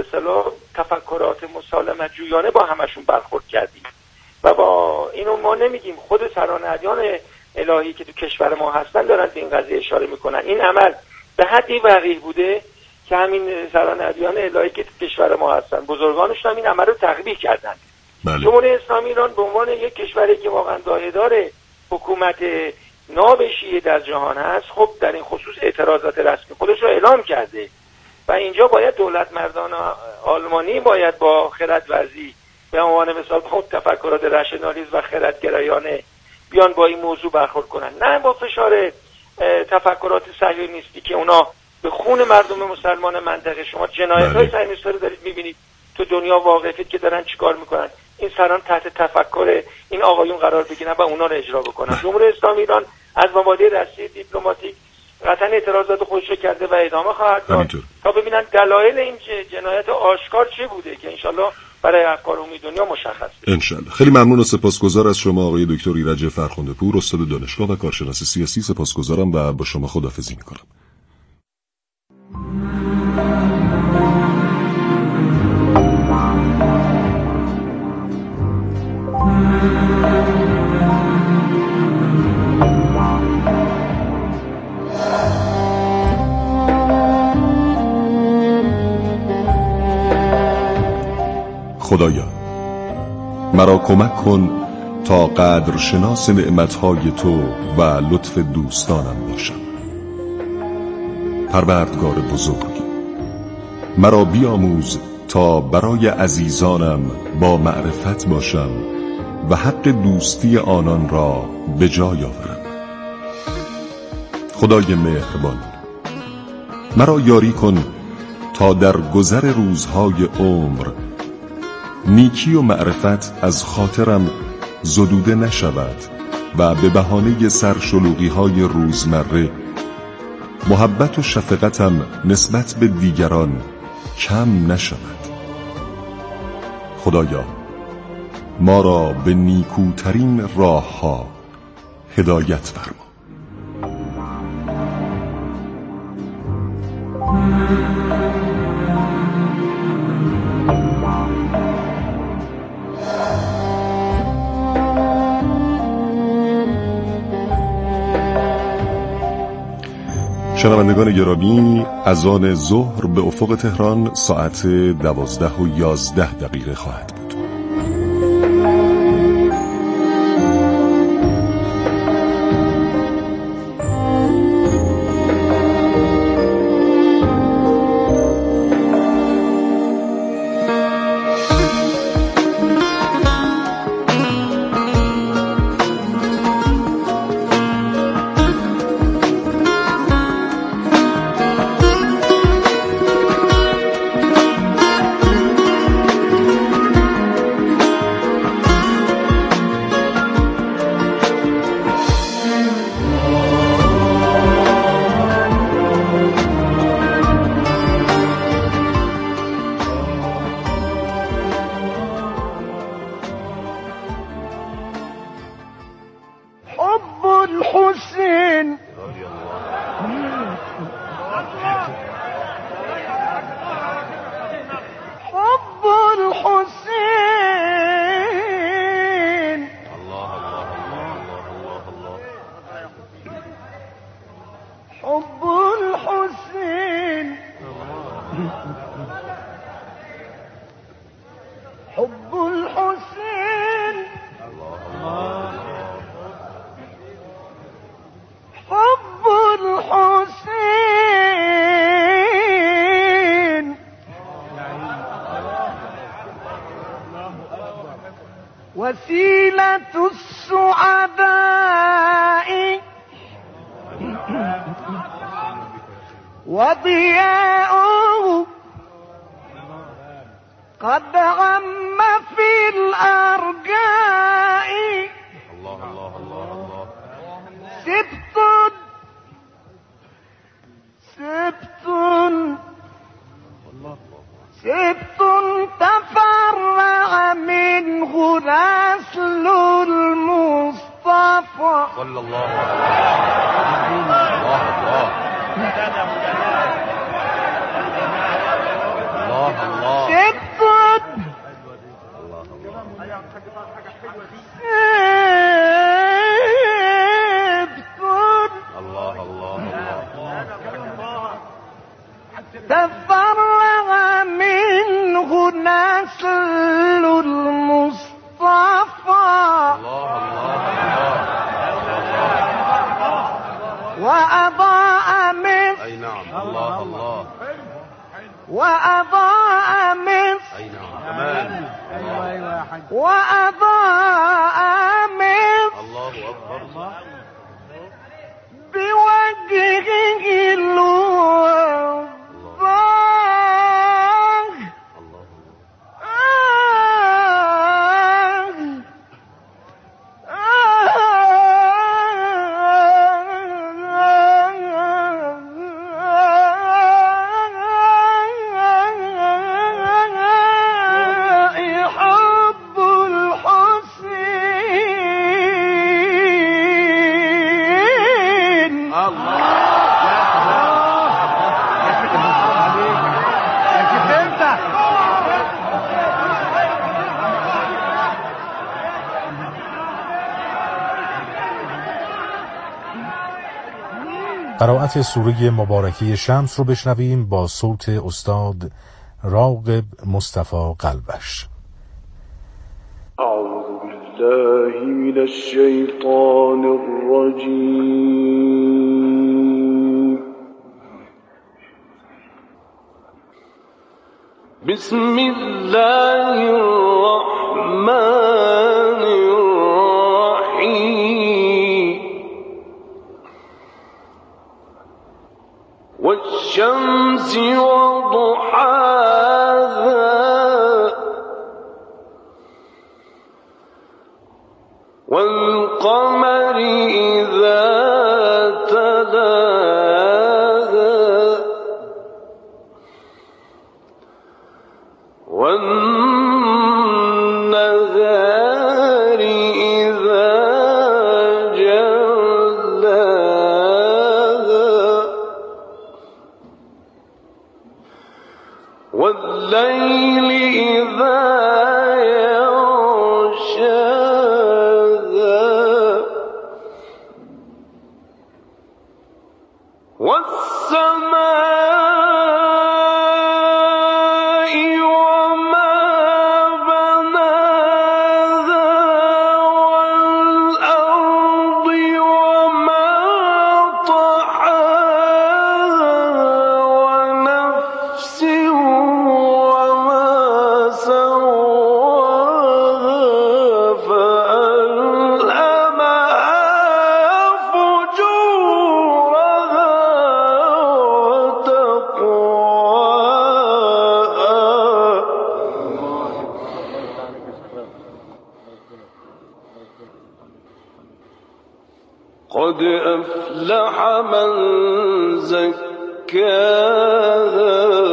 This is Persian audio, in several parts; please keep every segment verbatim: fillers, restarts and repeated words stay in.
اصطلاح تفکرات مسالمت جویانه با همشون برخورد کردیم و با اینو ما نمیگیم، خود سران ادیان الهی که تو کشور ما هستن دارن به این قضیه اشاره میکنن. این عمل به حدی وقیح بوده که همین سران ادیان الهی که تو کشور ما هستن بزرگانشون هم این عمل رو تقبیح کردن. بله. جمهوری اسلامی ایران به عنوان یک کشوری که واقعا داعیه‌دار حکومت ناب شیعه در جهان هست، خب در این خصوص اعتراضات رسمی خودش رو اعلام کرده و اینجا باید دولت مردان آلمانی باید با خردورزی به عنوان مثال با تفکرات رشنالیسم و خردگرایانه بیان با این موضوع برخورد کنن، نه با فشار تفکرات صهیونیستی که اونا به خون مردم مسلمان منطقه. شما جنایت‌های صهیونیستی رو دارید می‌بینید تو دنیا واقعیت که دارن چیکار میکنن. این سران تحت تفکر این آقایون قرار بگیرن و اونا رو اجرا بکنن. جمهوری اسلامی ایران از مبادی رسمی دیپلماتیک قطعا اعتراضات خودش رو کرده و ادامه خواهد داد تا ببینن دلایل این جنایت آشکار چه بوده که انشالله برای افکار عمومی دنیا مشخص بشه. انشالله. خیلی ممنون و سپاسگزار از شما آقای دکتر ایرج فرخنده پور، استاد دانشگاه و کارشناس سیاسی. سپاسگزارم و با شما خداحافظی میکنم. خدایا مرا کمک کن تا قدر شناس نعمتهای تو و لطف دوستانم باشم. پروردگار بزرگ مرا بیاموز تا برای عزیزانم با معرفت باشم و حق دوستی آنان را به جای آورم. خدای مهربان مرا یاری کن تا در گذر روزهای عمر نیکی و معرفت از خاطرم زدوده نشود و به بهانه سرشلوغی های روزمره محبت و شفقتم نسبت به دیگران کم نشود. خدایا ما را به نیکوترین راه ها هدایت فرما. شنوندگان گرامی، اذان ظهر به افق تهران ساعت دوازده و یازده دقیقه خواهد بود. وسيلة السعداء وضياؤه قد عم في الأرجاء. الله الله الله الله. سبت سبت سبت تفرع منه نسل المصطفى صلى الله عليه وسلم. الله الله الله الله. تفرغ منه نسل المصطفى وأضاء مصر أي نعم الله الله وأضاء مصر أي نعم كمان وأضاء مصر الله أكبر بوجهه الوضاح قرائت سوره مبارکه شمس رو بشنویم با صوت استاد راغب مصطفی قلبش. اعوذ بالله من الشیطان الرجیم بسم الله الرحمن الرحیم والشمس وضحاها والقمر إذا تلاها والنهار إذا جلاها والليل إذا يغشاها والسماء وما بناها والأرض وما طحاها ونفس وما سواها فألهمها فجورها قد أفلح من زكاها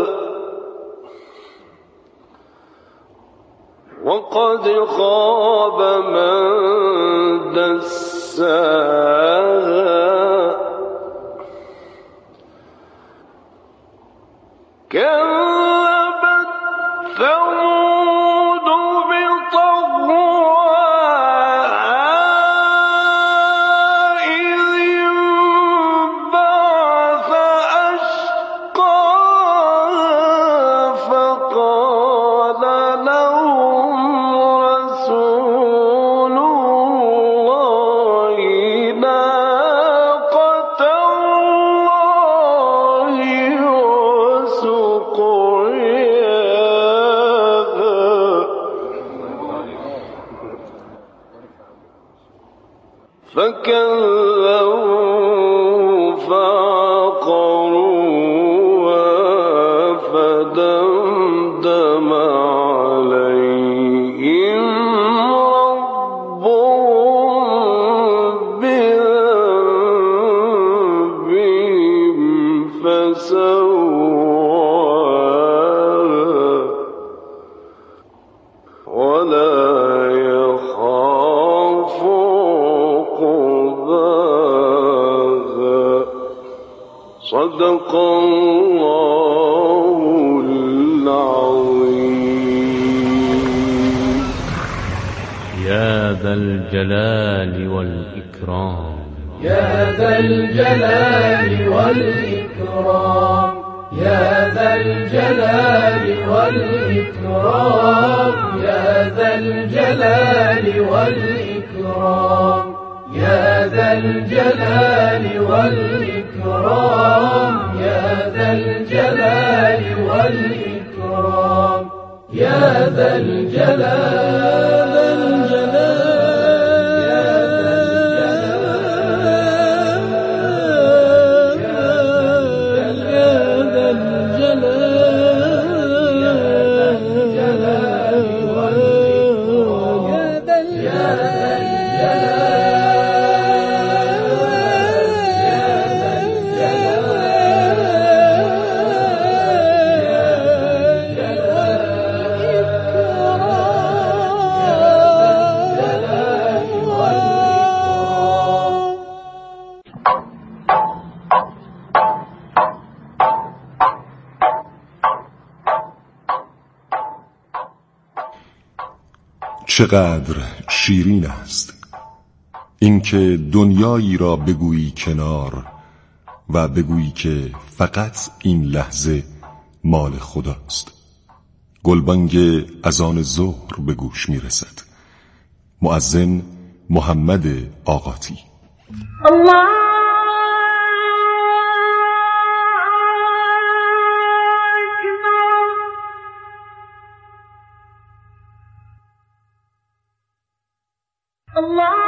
وقد خاب من دساها كذبت ثمود بطغواها إذ انبعث أشقاها فقال لهم رسول الله ناقة الله فكذبوا فعقروها فدمدم عليهم ربهم بذنبهم فسواها ولا يخاف صدق الله العظيم. يا ذا الجلال والإكرام يا ذا الجلال والإكرام يا ذا الجلال والإكرام يا ذا الجلال والإكرام يا ذا الجلال والإكرام يا ذا الجلال والإكرام يا ذا الجلال چقدر شیرین است اینکه دنیایی را بگویی کنار و بگویی که فقط این لحظه مال خداست. گلبانگ اذان ظهر به گوش میرسد. مؤذن محمد آقاتی. الله Allah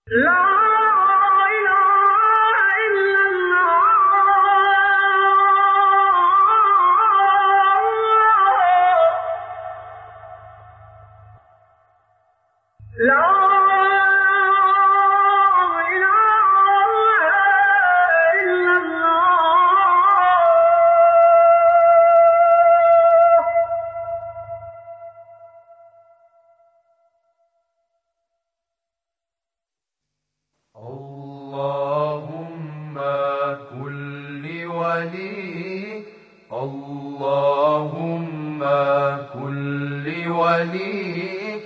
اللهم كن لوليك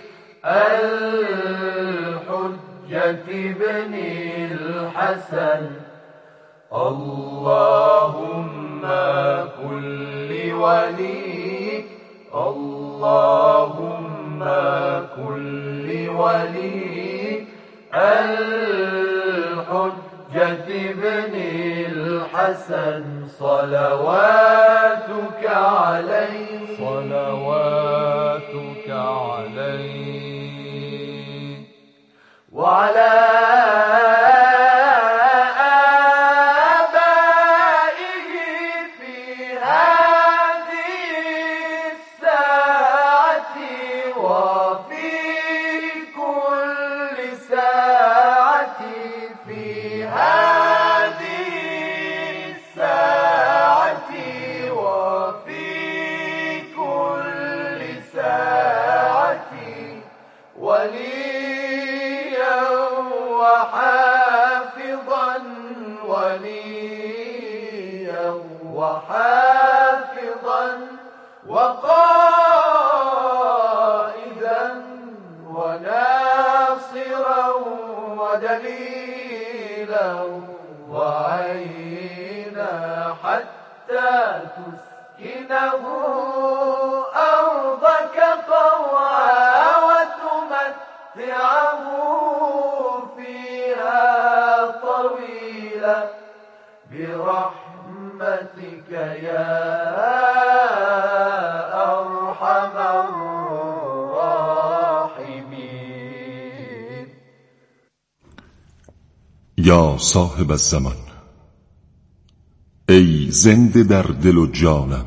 الحجة بن الحسن اللهم كن لوليك اللهم كن لوليك الحجة بن الحسن صلواتك عليه صلواتك عليه وعلى آبائه في هذه الساعة وفي كل ساعة في هذه الساعة وفي كل ساعة وليا وحافظا وليا وحافظا وقائدا وناصرا ودليلا وعينا حتى تسكنه أرضك طوعا وتمتعه فيها طويلا برحمتك يا أرحم الراحمين. یا صاحب الزمان، ای زنده در دل و جانم،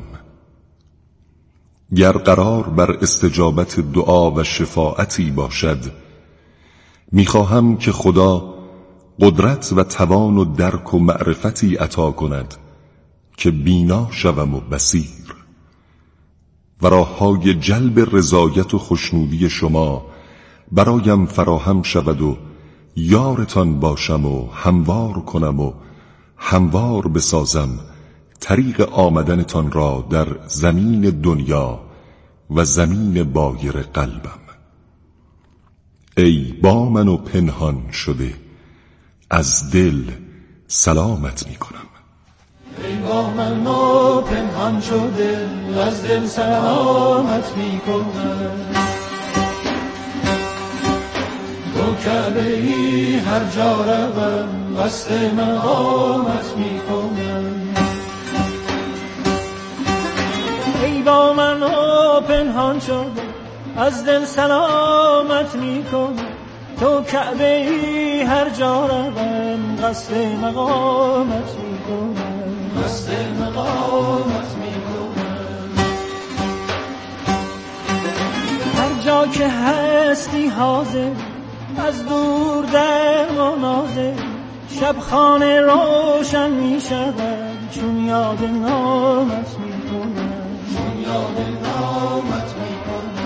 گر قرار بر استجابت دعا و شفاعتی باشد، میخواهم که خدا قدرت و توان و درک و معرفتی عطا کند که بینا شوم و بصیر و راههای جلب رضایت و خوشنودی شما برایم فراهم شود و یارتان باشم و هموار کنم و هموار بسازم طریق آمدنتان را در زمین دنیا و زمین بایر قلبم. ای با من و پنهان شده، از دل سلامت می کنم. ای با من و پنهان شده، از دل سلامت می کنم. تو کعبه ای هر جا روم، قصد مقامت می کنم. ای با من و پنهان شده، از دل سلامت می کنم. تو کعبه ای هر جا روم، قصد مقامت می کنم. قصد مقامت می کنم. هر جا که هستی حاضر، از دور در مناظر، شب خانه روشن می شود، چون یاد نامت می کنم. چون یاد نامت می کنم.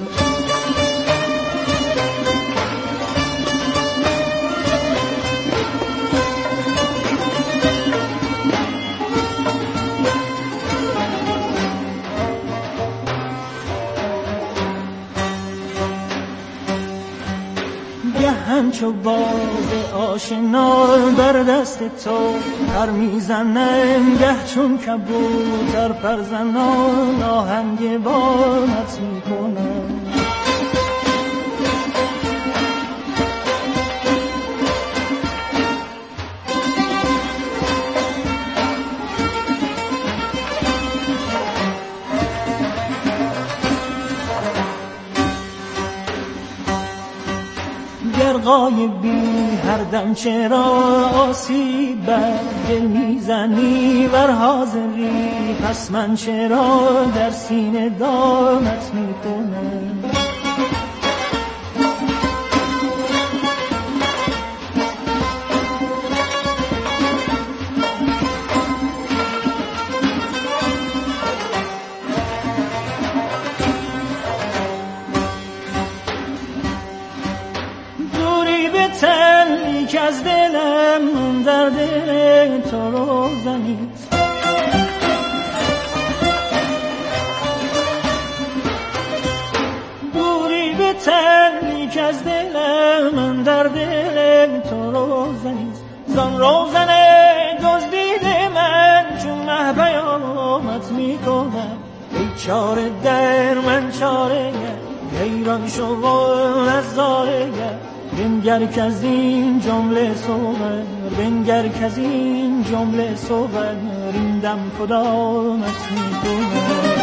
همچو باز آشنا بر دست تو پر میزنم، گه چون کبوتر پرزنان آهنگ بامت میکنم. گر دلقای بی هر دم چرا آسیب بر دل میزنی بر حاضری، پس من چرا در سینه دامت میکنم. تنی که از دلم در دل تو روزنید، دوری به تنی که از دلم در دل تو روزنید، زن روزنه دزدیده من چون مه پیامت میکنم. ای چاره در من چاره حیران شو و نظاره، بنگر که از این جمله صور، بنگر که از این جمله صور، این دم کدامت میکنه.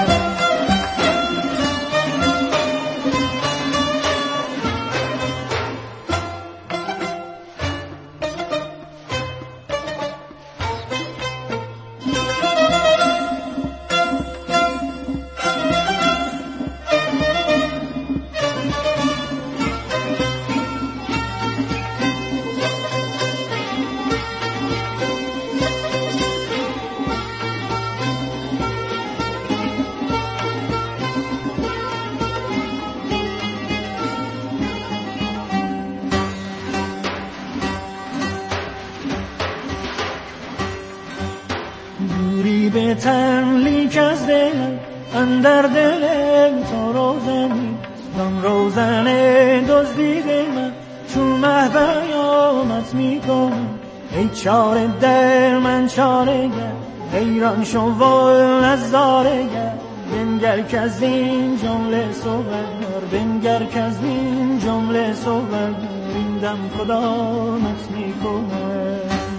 به تنلیک از دل اندر دل تو روزنی، زن روزنه دزدیده من چون مه پیامت میکنم. ای چاره در من چاره گر، حیران شو و نظاره گر، بنگر که از این جمله صور، بنگر که از این جمله صور، این دم کدامت میکنم.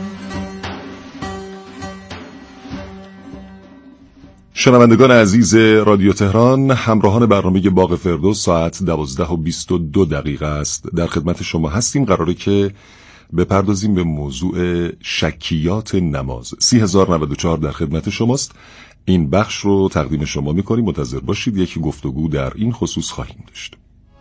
شنوندگان عزیز رادیو تهران، همراهان برنامه باغ فردوس، ساعت دوازده و بیست و دو دقیقه است. در خدمت شما هستیم. قراره که بپردازیم به موضوع شکیات نماز. سی هزار و نود و چهار در خدمت شماست. این بخش رو تقدیم شما میکنیم. منتظر باشید، یکی گفتگو در این خصوص خواهیم داشت.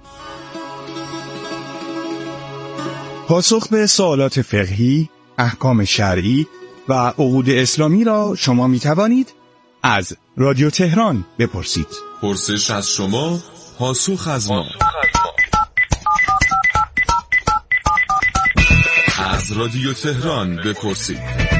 پاسخ به سوالات فقهی، احکام شرعی و عقود اسلامی را شما میتوانید از رادیو تهران بپرسید. پرسش از شما، پاسخ از ما. از رادیو تهران بپرسید.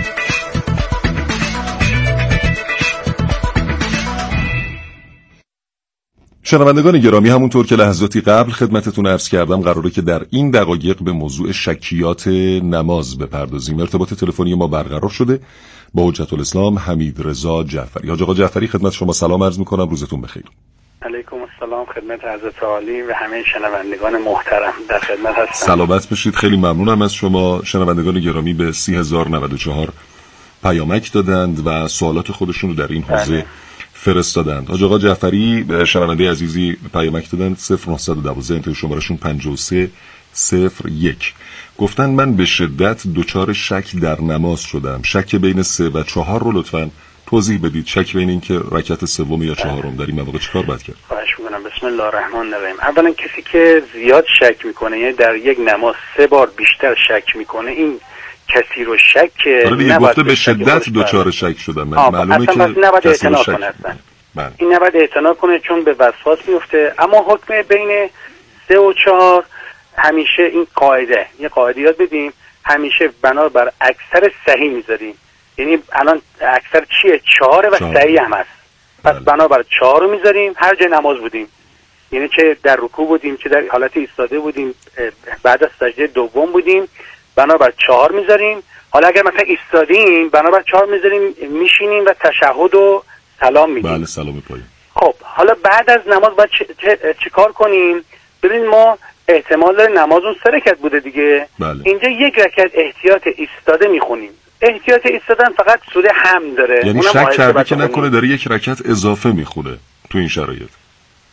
شنوندگان گرامی، همونطور که لحظاتی قبل خدمتتون عرض کردم، قراره که در این دقایق به موضوع شکیات نماز بپردازیم. ارتباط تلفنی ما برقرار شده با حجت الاسلام حمید رضا جعفری. حاج آقا جعفری، خدمت شما سلام عرض میکنم. روزتون بخیر. علیکم السلام خدمت حضرت عالی و همه شنوندگان محترم، در خدمت هستم. سلامت باشید. خیلی ممنونم از شما. شنوندگان گرامی به سی هزار و نود و چهار پیامک دادند و سوالات خودشون رو در این حوزه فرستادند. حاج آقا جعفری، شنونده عزیزی پیامک دادند صفر نه یک دو انتهای شمارشون پنجاه و سه صفر یک. گفتن من به شدت دچار شک در نماز شدم. شک بین سه و چهار رو لطفاً توضیح بدید. شک بین این که رکعت سوم یا چهارم در این مواقع چیکار باید کرد؟ خواهش می‌کنم. بسم الله الرحمن الرحیم. اولا کسی که زیاد شک میکنه، یعنی در یک نماز سه بار بیشتر شک میکنه، این کسی رو شک نباید به شدت دچار شک شدم. معلومه که نباید اعتنا کنه اصلا. این نباید اعتنا کنه چون به وسواس میفته. اما حکم بین سه و چهار همیشه این قاعده، یه قاعده یاد بدیم، همیشه بنا بر اکثر صحیح میذاریم. یعنی الان اکثر چیه؟ چهاره و صحیح هم هست. پس بنا بر چهار رو میذاریم هر جای نماز بودیم، یعنی چه در رکوع بودیم چه در حالت ایستاده بودیم، بعد از سجده دوم بودیم، بنا بر چهار میذاریم. حالا اگر مثلا ایستادیم بنا بر چهار میذاریم، میشینیم و تشهد و سلام میگیم. بله، سلام پایین. خب حالا بعد از نماز باید چه, چه, چه کار کنیم؟ ببینید ما احتمال داره نماز اون سه رکعت بوده دیگه. بله. اینجا یک رکعت احتیاط ایستاده میخونیم. احتیاط ایستادن فقط سوره هم داره. یعنی شک کرده که نکنه داره یک رکعت اضافه میخونه تو این شرایط.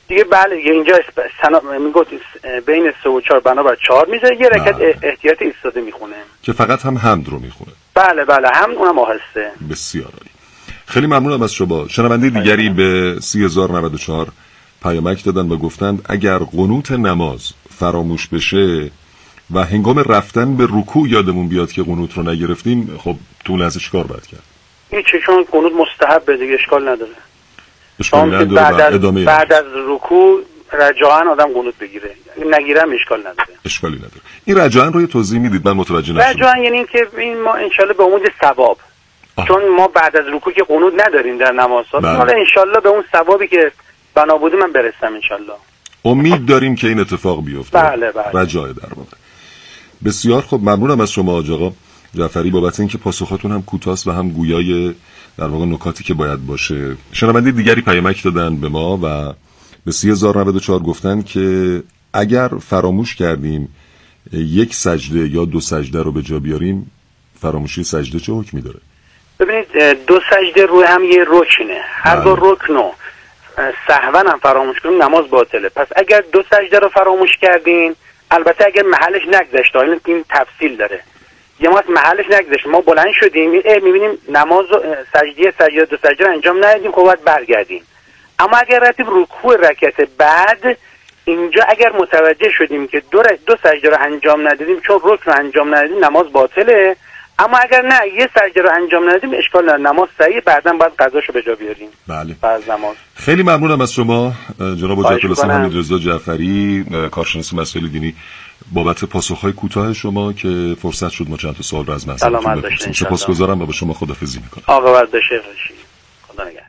دیگه بله اینجا سنا میگفت بین سه و چهار بنابر چهار میذاره، یه رکعت احتیاط ایستاده میخونه که فقط هم حمد رو میخونه. بله بله هم اونم آهسته. بسیار عالی. خیلی ممنونم از شما. شنونده دیگری به سی هزار و نود و چهار پیامک دادن و گفتند اگر قنوت نماز فراموش بشه و هنگام رفتن به رکوع یادمون بیاد که قنوت رو نگرفتیم، خب تو لحظه چیکار باید کرد؟ این چه چون قنوت مستحب دیگه اشکال نداره. اشکال نداره. بعد از ادامه بعد از رکوع رجاعاً آدم قنوت بگیره، نگیرم اشکال نداره. اشکالی نداره. این رجاعاً رو توضیح میدید؟ من متوجه نشدم. رجاعاً یعنی این که این ما انشالله به امید ثواب، چون ما بعد از رکوع که قنوت نداریم در نمازها، حالا انشالله به اون ثوابی که بنا بوده من برسم انشالله. امید داریم که این اتفاق بیفته. بله بله. رجاء در واقع. بسیار خوب، ممنونم از شما آقا جعفری بابت اینکه پاسخاتون هم کوتاست و هم گویای در واقع نکاتی که باید باشه. شنونده دیگری پیامک دادن به ما و به سی هزار و نود و چهار گفتن که اگر فراموش کردیم یک سجده یا دو سجده رو به جا بیاریم، فراموشی سجده چه حکمی داره؟ ببینید دو سجده روی هم یه رکنه، هر دو رکنو سهوا هم فراموش کنیم نماز باطله. پس اگر دو سجده رو فراموش کردین، البته اگر محلش نگذشت، این تفصیل داره، یه ما از محلش نگذشت ما بلند شدیم میبینیم نماز سجده سجده دو سجده رو انجام ندادیم، خب باید برگردیم. اما اگر رتیب رکوع رکعت بعد اینجا اگر متوجه شدیم که دو دو سجده رو انجام ندادیم چون رکن رو انجام ندادیم نماز باطله، اما اگر نه یه سجده رو انجام ندادیم اشکال نداره، نماز صحیح، بعداً باید قضاشو به جا بیاریم. بله. بعد نماز. خیلی ممنونم از شما جناب حجت الاسلام حمید رضا جعفری، کارشناس مسائل دینی، بابت پاسخ‌های کوتاه شما که فرصت شد ما چند تا سوال رو از محضرتون بپرسیم. سپاسگزارم و با شما خداحافظی می‌کنم. آقا ورد بخیر باشید. خدا نگهدار.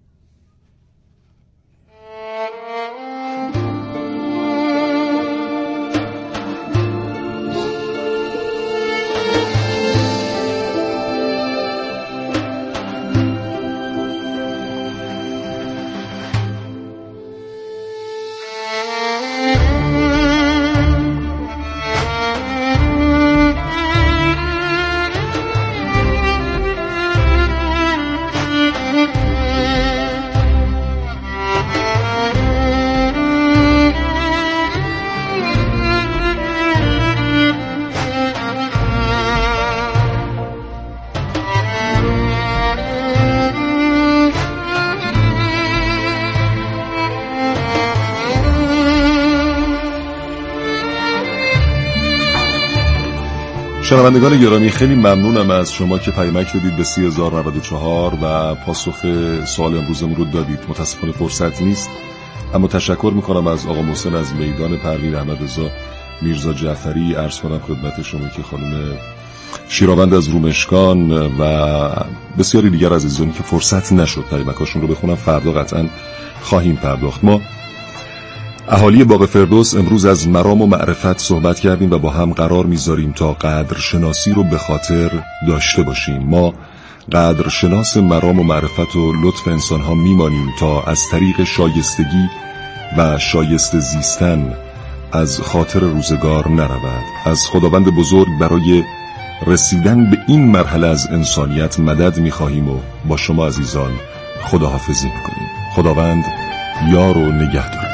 شنوندگان گرامی، خیلی ممنونم از شما که پیامک دادید به سی هزار و نود و چهار و پاسخ سوال امروزمون رو دادید. متاسفانه فرصت نیست، اما تشکر میکنم از آقا محسن از میدان پروین، احمد رضا میرزا جعفری، عرض کنم خدمت شما که خانم شیراوند از رومشکان و بسیاری دیگر عزیزانی که فرصت نشد پیامکاشون رو بخونم، فردا قطعا خواهیم پرداخت. ما اهالی باغ فردوس امروز از مرام و معرفت صحبت کردیم و با هم قرار میذاریم تا قدر شناسی رو به خاطر داشته باشیم. ما قدر شناس مرام و معرفت و لطف انسان ها میمانیم تا از طریق شایستگی و شایسته زیستن از خاطر روزگار نرود. از خداوند بزرگ برای رسیدن به این مرحله از انسانیت مدد میخواهیم و با شما عزیزان خداحافظی میکنیم. خداوند یار و نگهدار.